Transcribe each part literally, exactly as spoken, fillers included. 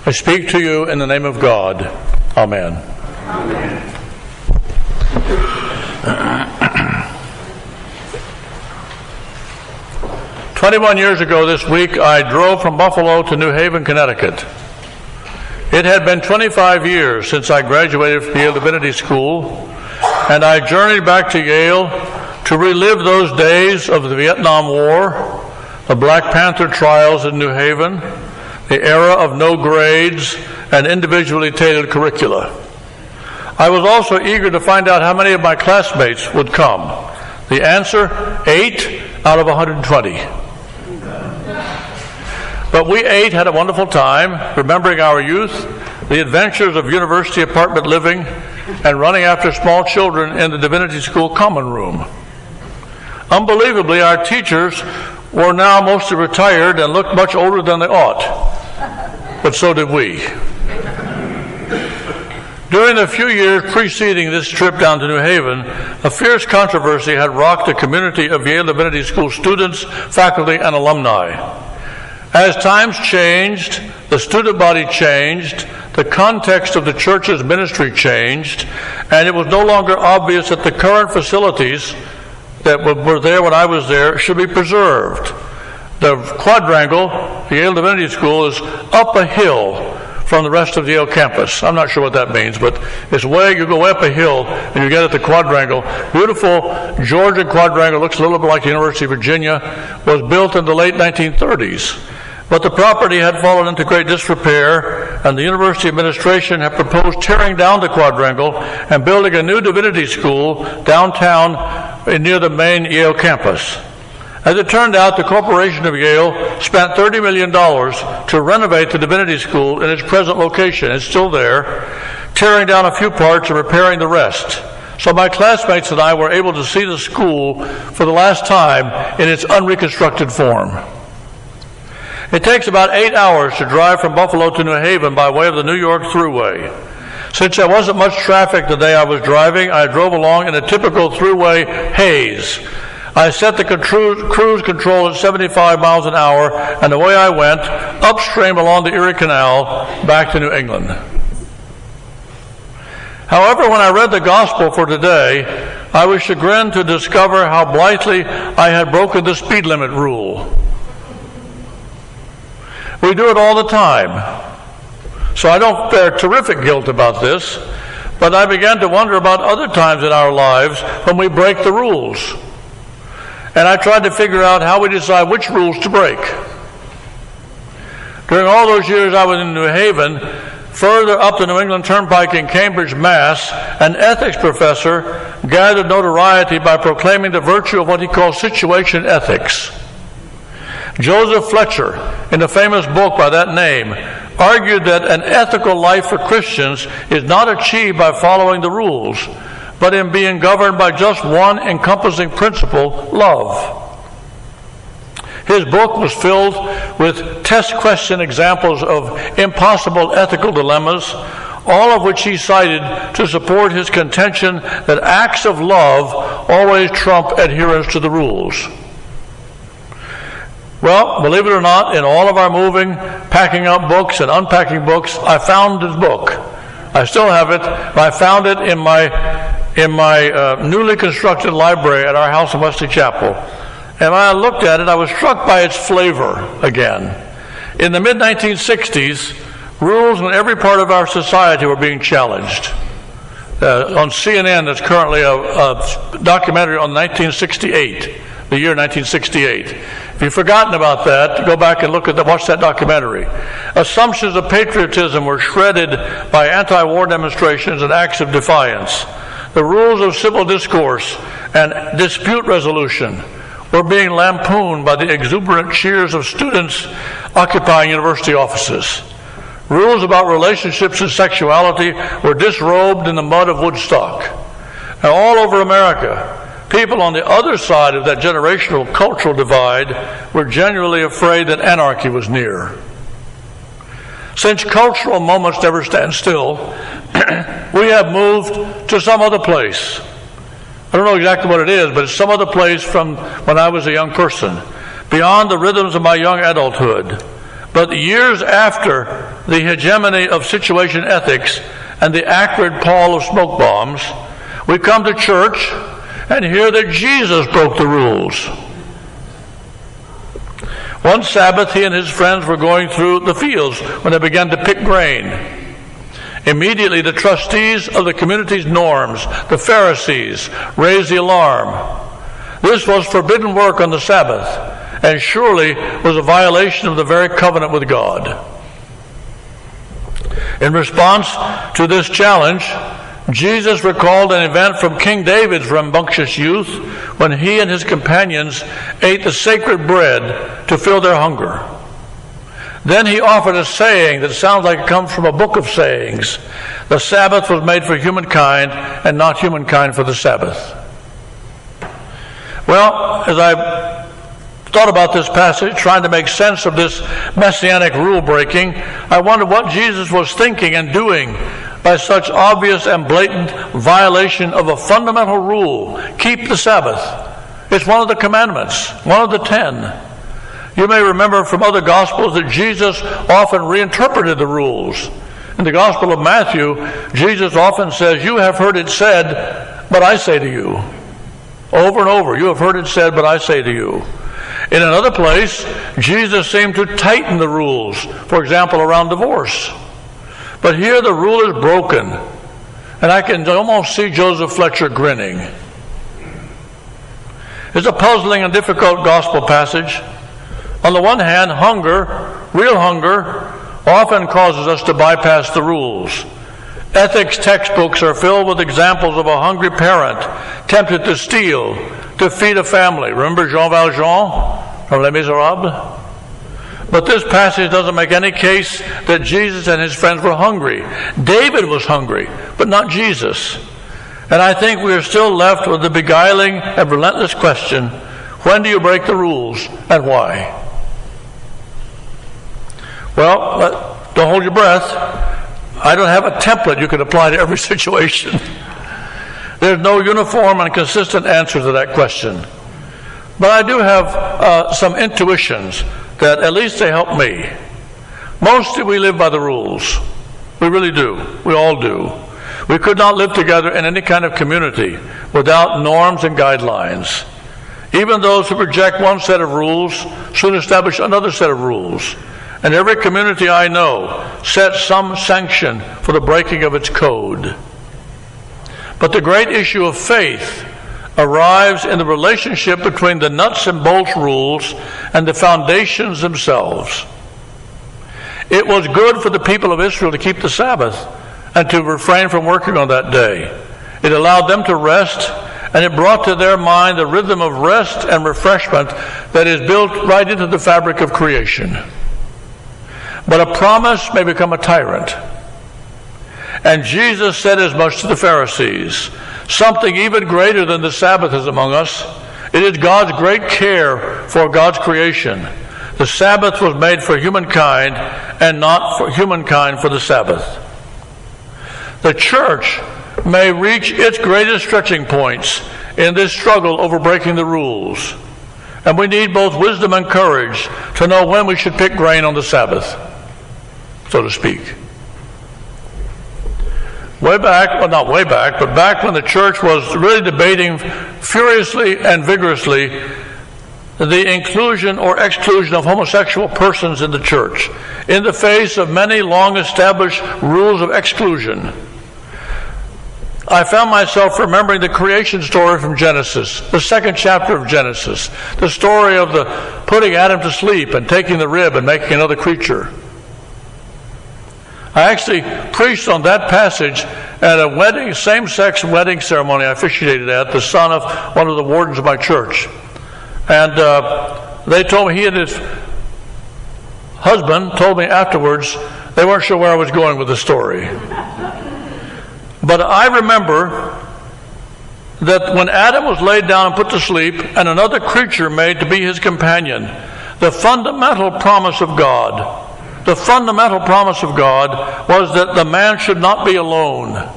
I speak to you in the name of God. Amen. Amen. Twenty-one years ago this week, I drove from Buffalo to New Haven, Connecticut. It had been twenty-five years since I graduated from Yale Divinity School, and I journeyed back to Yale to relive those days of the Vietnam War, the Black Panther trials in New Haven, the era of no grades and individually tailored curricula. I was also eager to find out how many of my classmates would come. The answer, eight out of one hundred twenty. But we eight had a wonderful time, remembering our youth, the adventures of university apartment living, and running after small children in the Divinity School common room. Unbelievably, our teachers were now mostly retired and looked much older than they ought. But so did we. During the few years preceding this trip down to New Haven, a fierce controversy had rocked the community of Yale Divinity School students, faculty, and alumni. As times changed, the student body changed, the context of the church's ministry changed, and it was no longer obvious that the current facilities that were there when I was there should be preserved. The quadrangle, the Yale Divinity School, is up a hill from the rest of the Yale campus. I'm not sure what that means, but it's way, you go up a hill and you get at the quadrangle. Beautiful Georgian quadrangle, looks a little bit like the University of Virginia, was built in the late nineteen thirties. But the property had fallen into great disrepair, and the university administration had proposed tearing down the quadrangle and building a new divinity school downtown near the main Yale campus. As it turned out, the Corporation of Yale spent thirty million dollars to renovate the Divinity School in its present location. It's still there, tearing down a few parts and repairing the rest. So my classmates and I were able to see the school for the last time in its unreconstructed form. It takes about eight hours to drive from Buffalo to New Haven by way of the New York Thruway. Since there wasn't much traffic the day I was driving, I drove along in a typical Thruway haze. I set the cruise control at seventy-five miles an hour, and away I went, upstream along the Erie Canal, back to New England. However, when I read the gospel for today, I was chagrined to discover how blithely I had broken the speed limit rule. We do it all the time. So I don't bear terrific guilt about this, but I began to wonder about other times in our lives when we break the rules. And I tried to figure out how we decide which rules to break. During all those years I was in New Haven, further up the New England Turnpike in Cambridge, Mass, an ethics professor gathered notoriety by proclaiming the virtue of what he called situation ethics. Joseph Fletcher, in a famous book by that name, argued that an ethical life for Christians is not achieved by following the rules, but in being governed by just one encompassing principle, love. His book was filled with test question examples of impossible ethical dilemmas, all of which he cited to support his contention that acts of love always trump adherence to the rules. Well, believe it or not, in all of our moving, packing up books and unpacking books, I found this book. I still have it, but I found it in my in my uh, newly constructed library at our house in Wesley Chapel. And when I looked at it, I was struck by its flavor again. In the mid nineteen sixties, rules in every part of our society were being challenged. Uh, on C N N, there's currently a, a documentary on nineteen sixty-eight, the year nineteen sixty-eight. If you've forgotten about that, go back and look at the, watch that documentary. Assumptions of patriotism were shredded by anti-war demonstrations and acts of defiance. The rules of civil discourse and dispute resolution were being lampooned by the exuberant cheers of students occupying university offices. Rules about relationships and sexuality were disrobed in the mud of Woodstock. Now, all over America, people on the other side of that generational cultural divide were genuinely afraid that anarchy was near. Since cultural moments never stand still, we have moved to some other place. I don't know exactly what it is, but it's some other place from when I was a young person, beyond the rhythms of my young adulthood, But years after the hegemony of situation ethics and the acrid pall of smoke bombs, we come to church and hear that Jesus broke the rules. One Sabbath, he and his friends were going through the fields when they began to pick grain. Immediately, the trustees of the community's norms, the Pharisees, raised the alarm. This was forbidden work on the Sabbath, and surely was a violation of the very covenant with God. In response to this challenge, Jesus recalled an event from King David's rambunctious youth when he and his companions ate the sacred bread to fill their hunger. Then he offered a saying that sounds like it comes from a book of sayings. The Sabbath was made for humankind and not humankind for the Sabbath. Well, as I thought about this passage, trying to make sense of this messianic rule breaking, I wondered what Jesus was thinking and doing by such obvious and blatant violation of a fundamental rule. Keep the Sabbath. It's one of the commandments, one of the ten. You may remember from other Gospels that Jesus often reinterpreted the rules. In the Gospel of Matthew, Jesus often says, "You have heard it said, but I say to you." Over and over, "You have heard it said, but I say to you." In another place, Jesus seemed to tighten the rules, for example, around divorce. But here the rule is broken, and I can almost see Joseph Fletcher grinning. It's a puzzling and difficult gospel passage. On the one hand, hunger, real hunger, often causes us to bypass the rules. Ethics textbooks are filled with examples of a hungry parent tempted to steal to feed a family. Remember Jean Valjean from Les Miserables? But this passage doesn't make any case that Jesus and his friends were hungry. David was hungry, but not Jesus. And I think we are still left with the beguiling and relentless question, when do you break the rules and why? Well, don't hold your breath. I don't have a template you can apply to every situation. There's no uniform and consistent answer to that question. But I do have uh, some intuitions that at least they help me. Mostly we live by the rules. We really do. We all do. We could not live together in any kind of community without norms and guidelines. Even those who reject one set of rules soon establish another set of rules. And every community I know sets some sanction for the breaking of its code. But the great issue of faith arrives in the relationship between the nuts and bolts rules and the foundations themselves. It was good for the people of Israel to keep the Sabbath and to refrain from working on that day. It allowed them to rest, and it brought to their mind the rhythm of rest and refreshment that is built right into the fabric of creation. But a promise may become a tyrant. And Jesus said as much to the Pharisees. Something even greater than the Sabbath is among us. It is God's great care for God's creation. The Sabbath was made for humankind and not for humankind for the Sabbath. The church may reach its greatest stretching points in this struggle over breaking the rules. And we need both wisdom and courage to know when we should pick grain on the Sabbath, so to speak. Way back, well not way back, but back when the church was really debating furiously and vigorously the inclusion or exclusion of homosexual persons in the church, in the face of many long-established rules of exclusion, I found myself remembering the creation story from Genesis, the second chapter of Genesis, the story of the putting Adam to sleep and taking the rib and making another creature. I actually preached on that passage at a wedding, same-sex wedding ceremony I officiated at, the son of one of the wardens of my church. And uh, they told me, he and his husband told me afterwards, they weren't sure where I was going with the story. But I remember that when Adam was laid down and put to sleep, and another creature made to be his companion, the fundamental promise of God, the fundamental promise of God was that the man should not be alone.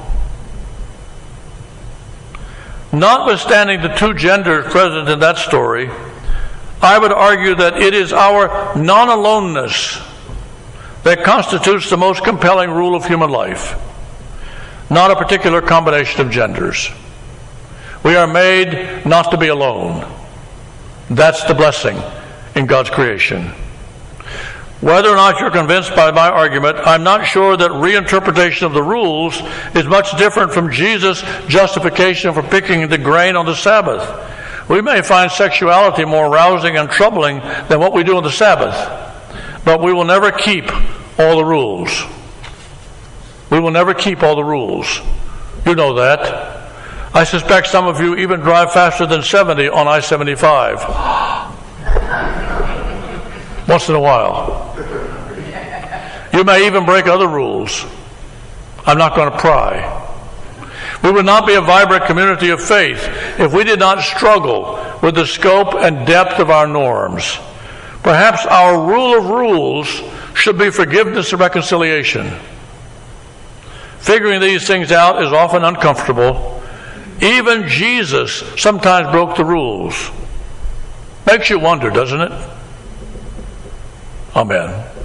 Notwithstanding the two genders present in that story, I would argue that it is our non-aloneness that constitutes the most compelling rule of human life, not a particular combination of genders. We are made not to be alone. That's the blessing in God's creation. Whether or not you're convinced by my argument, I'm not sure that reinterpretation of the rules is much different from Jesus' justification for picking the grain on the Sabbath. We may find sexuality more rousing and troubling than what we do on the Sabbath, but we will never keep all the rules. We will never keep all the rules. You know that. I suspect some of you even drive faster than seventy on I seventy-five. Once in a while. You may even break other rules. I'm not going to pry. We would not be a vibrant community of faith if we did not struggle with the scope and depth of our norms. Perhaps our rule of rules should be forgiveness and reconciliation. Figuring these things out is often uncomfortable. Even Jesus sometimes broke the rules. Makes you wonder, doesn't it? Amen.